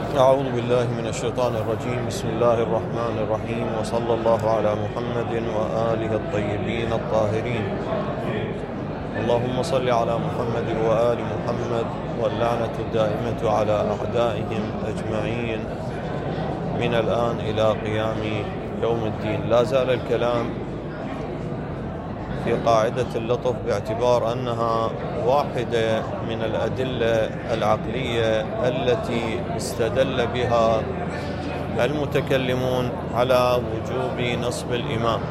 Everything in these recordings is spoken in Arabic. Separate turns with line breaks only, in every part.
أعوذ بالله من الشيطان الرجيم. بسم الله الرحمن الرحيم، وصلى الله على محمد وآله الطيبين الطاهرين. اللهم صل على محمد وآل محمد، واللعنة الدائمة على أعدائهم أجمعين من الآن إلى قيام يوم الدين. لا زال الكلام في قاعدة اللطف باعتبار أنها واحدة من الأدلة العقلية التي استدل بها المتكلمون على وجوب نصب الإمام،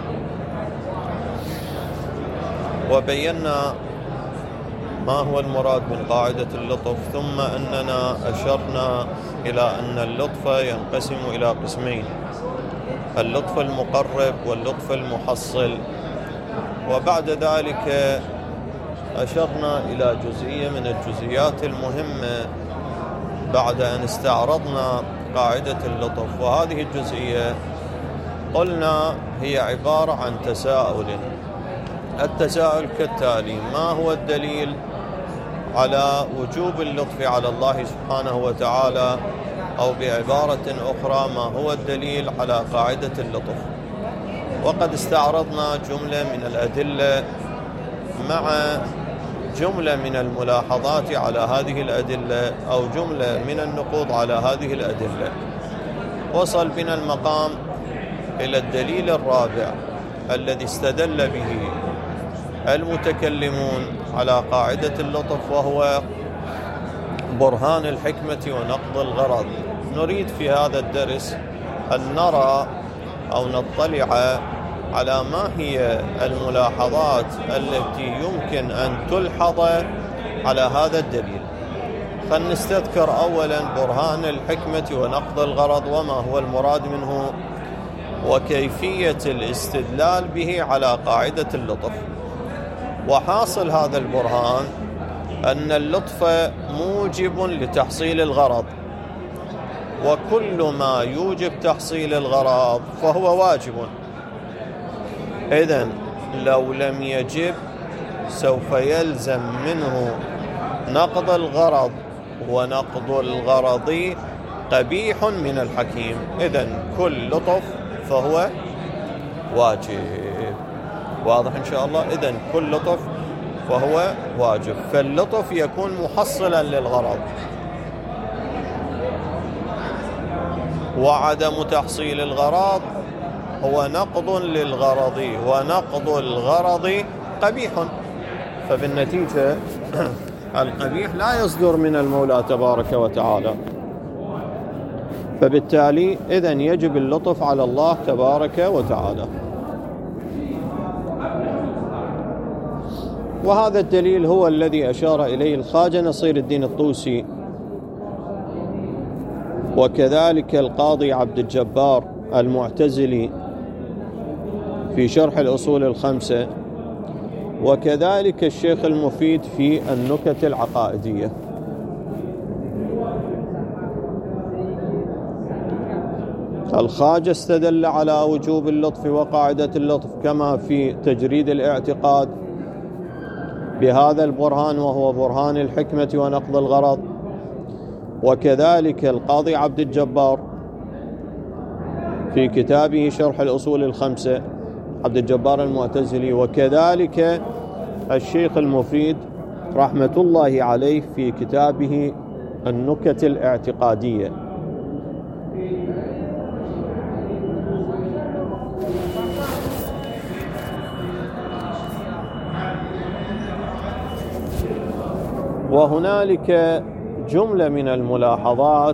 وبينا ما هو المراد من قاعدة اللطف، ثم أننا أشرنا إلى أن اللطف ينقسم إلى قسمين: اللطف المقرب واللطف المحصل. وبعد ذلك أشرنا إلى جزئية من الجزئيات المهمة بعد أن استعرضنا قاعدة اللطف، وهذه الجزئية قلنا هي عبارة عن تساؤل. التساؤل كالتالي: ما هو الدليل على وجوب اللطف على الله سبحانه وتعالى؟ أو بعبارة أخرى، ما هو الدليل على قاعدة اللطف؟ وقد استعرضنا جملة من الأدلة مع جملة من الملاحظات على هذه الأدلة، أو جملة من النقوض على هذه الأدلة. وصل بنا المقام إلى الدليل الرابع الذي استدل به المتكلمون على قاعدة اللطف، وهو برهان الحكمة ونقض الغرض. نريد في هذا الدرس أن نرى أو نطلع على ما هي الملاحظات التي يمكن أن تلحظ على هذا الدليل. فلنستذكر أولا برهان الحكمة ونقض الغرض، وما هو المراد منه، وكيفية الاستدلال به على قاعدة اللطف. وحاصل هذا البرهان أن اللطف موجب لتحصيل الغرض، وكل ما يوجب تحصيل الغرض فهو واجب. إذن لو لم يجب سوف يلزم منه نقض الغرض، ونقض الغرض قبيح من الحكيم. إذن كل لطف فهو واجب. واضح إن شاء الله؟ إذن كل لطف فهو واجب، فاللطف يكون محصلا للغرض، وعدم تحصيل الغرض هو نقض للغرض، ونقض الغرض قبيح. فبالنتيجة القبيح لا يصدر من المولى تبارك وتعالى، فبالتالي إذن يجب اللطف على الله تبارك وتعالى. وهذا الدليل هو الذي أشار إليه الخواجة نصير الدين الطوسي، وكذلك القاضي عبد الجبار المعتزلي في شرح الأصول الخمسة، وكذلك الشيخ المفيد في النكت العقائدية. الخواجة استدل على وجوب اللطف وقاعدة اللطف كما في تجريد الاعتقاد بهذا البرهان، وهو برهان الحكمة ونقض الغرض. وكذلك القاضي عبد الجبار في كتابه شرح الأصول الخمسة، عبد الجبار المعتزلي، وكذلك الشيخ المفيد رحمة الله عليه في كتابه النكت الاعتقادية. وهنالك جملة من الملاحظات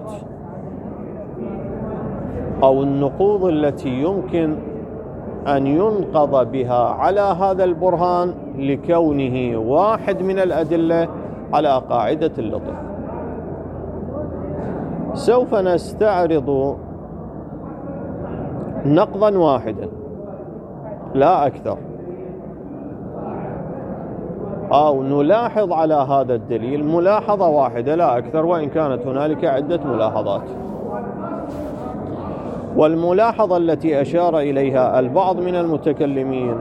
أو النقوض التي يمكن أن ينقض بها على هذا البرهان لكونه واحد من الأدلة على قاعدة اللطف. سوف نستعرض نقضا واحدا لا أكثر، أو نلاحظ على هذا الدليل ملاحظة واحدة لا أكثر، وإن كانت هنالك عدة ملاحظات. والملاحظة التي أشار إليها البعض من المتكلمين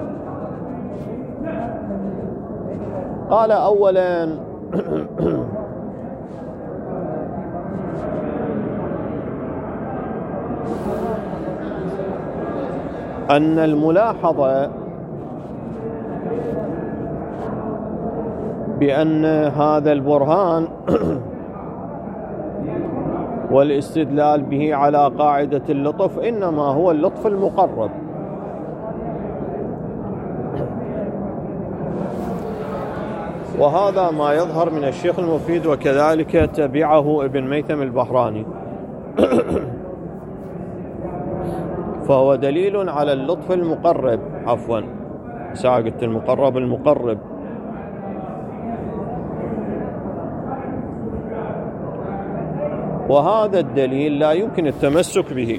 قال أولا أن الملاحظة بأن هذا البرهان والاستدلال به على قاعدة اللطف إنما هو اللطف المقرب، وهذا ما يظهر من الشيخ المفيد، وكذلك تبعه ابن ميثم البحراني. فهو دليل على اللطف المقرب، عفوا قلت المقرب. وهذا الدليل لا يمكن التمسك به.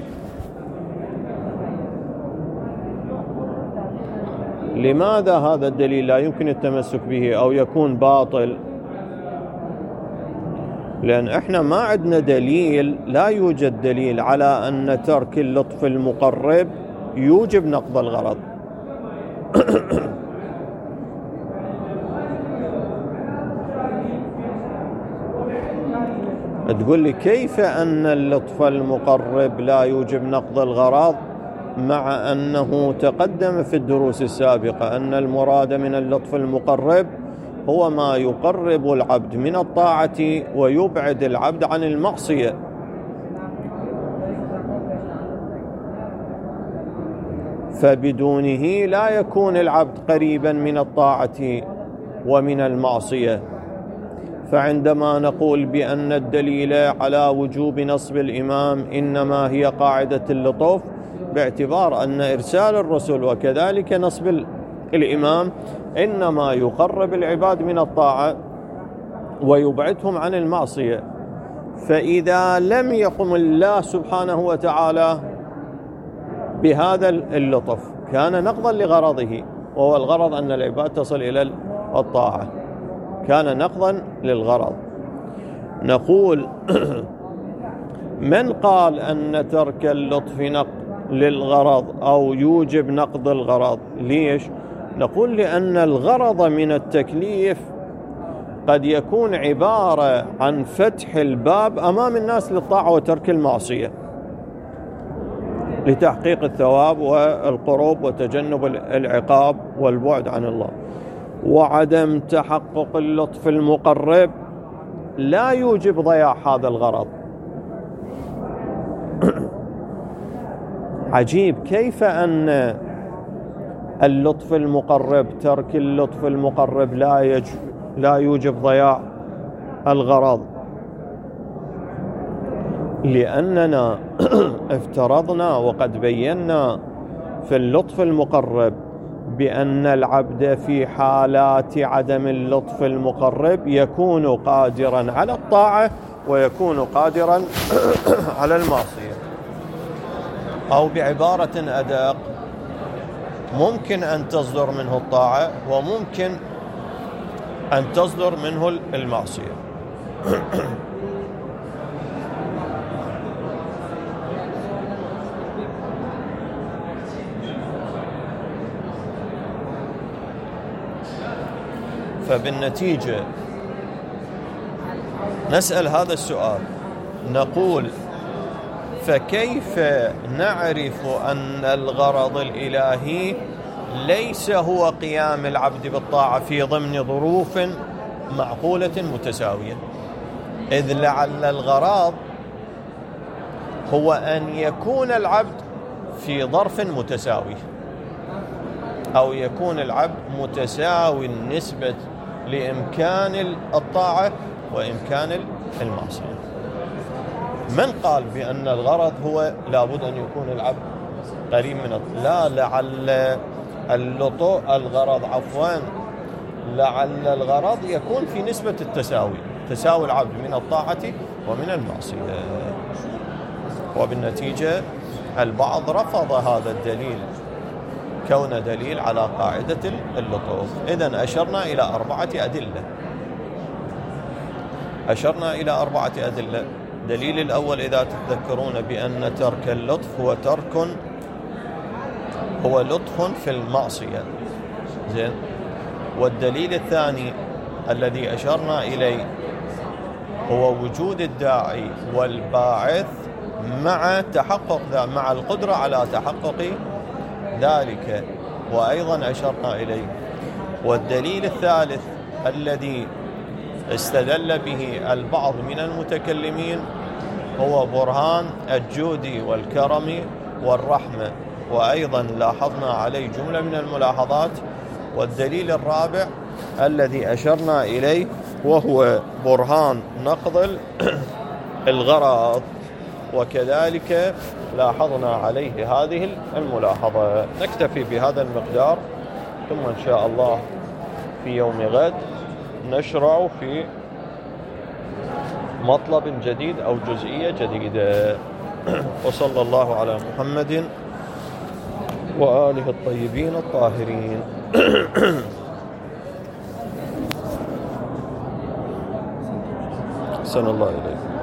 لماذا هذا الدليل لا يمكن التمسك به أو يكون باطل؟ لأن احنا ما عندنا دليل، لا يوجد دليل على أن ترك اللطف المقرب يوجب نقض الغرض. تقول لي كيف أن اللطف المقرب لا يوجب نقض الغرض، مع أنه تقدم في الدروس السابقة أن المراد من اللطف المقرب هو ما يقرب العبد من الطاعة ويبعد العبد عن المعصية. فبدونه لا يكون العبد قريبا من الطاعة ومن المعصية. فعندما نقول بأن الدليل على وجوب نصب الإمام إنما هي قاعدة اللطف، باعتبار أن إرسال الرسل وكذلك نصب الإمام إنما يقرب العباد من الطاعة ويبعدهم عن المعصية. فإذا لم يقم الله سبحانه وتعالى بهذا اللطف كان نقضا لغرضه، وهو الغرض أن العباد تصل إلى الطاعة، كان نقضا للغرض. نقول من قال أن ترك اللطف للغرض أو يوجب نقض الغرض؟ ليش؟ نقول لأن الغرض من التكليف قد يكون عبارة عن فتح الباب أمام الناس للطاعة وترك المعصية لتحقيق الثواب والقرب وتجنب العقاب والبعد عن الله. وعدم تحقق اللطف المقرب لا يوجب ضياع هذا الغرض. عجيب كيف أن اللطف المقرب، ترك اللطف المقرب لا يوجب ضياع الغرض. لأننا افترضنا وقد بينا في اللطف المقرب بأن العبد في حالات عدم اللطف المقرب يكون قادرا على الطاعة ويكون قادرا على المعصية، أو بعبارة أدق ممكن أن تصدر منه الطاعة وممكن أن تصدر منه المعصية. فبالنتيجة نسأل هذا السؤال، نقول فكيف نعرف أن الغرض الإلهي ليس هو قيام العبد بالطاعة في ضمن ظروف معقولة متساوية؟ إذ لعل الغرض هو أن يكون العبد في ظرف متساوي، أو يكون العبد متساوي النسبة لإمكان الطاعة وإمكان المعصية. من قال بأن الغرض هو لابد أن يكون العبد قريب من لا، لعل لعل الغرض يكون في نسبة التساوي، تساوي العبد من الطاعة ومن المعصية. وبالنتيجة البعض رفض هذا الدليل كون دليل على قاعدة اللطف. إذن أشرنا إلى 4 أدلة. دليل الأول إذا تتذكرون بأن ترك اللطف هو لطف في المعصية، زين. والدليل الثاني الذي أشرنا إليه هو وجود الداعي والباعث مع القدرة على تحقق ذلك وأيضا أشرنا إليه. والدليل الثالث الذي استدل به البعض من المتكلمين هو برهان الجود والكرم والرحمة، وأيضا لاحظنا عليه جملة من الملاحظات. والدليل الرابع الذي أشرنا إليه وهو برهان نقض الغراض، وكذلك لاحظنا عليه هذه الملاحظة. نكتفي بهذا المقدار، ثم إن شاء الله في يوم غد نشرع في مطلب جديد أو جزئية جديدة. وصلى الله على محمد وآله الطيبين الطاهرين. أحسن الله إليك.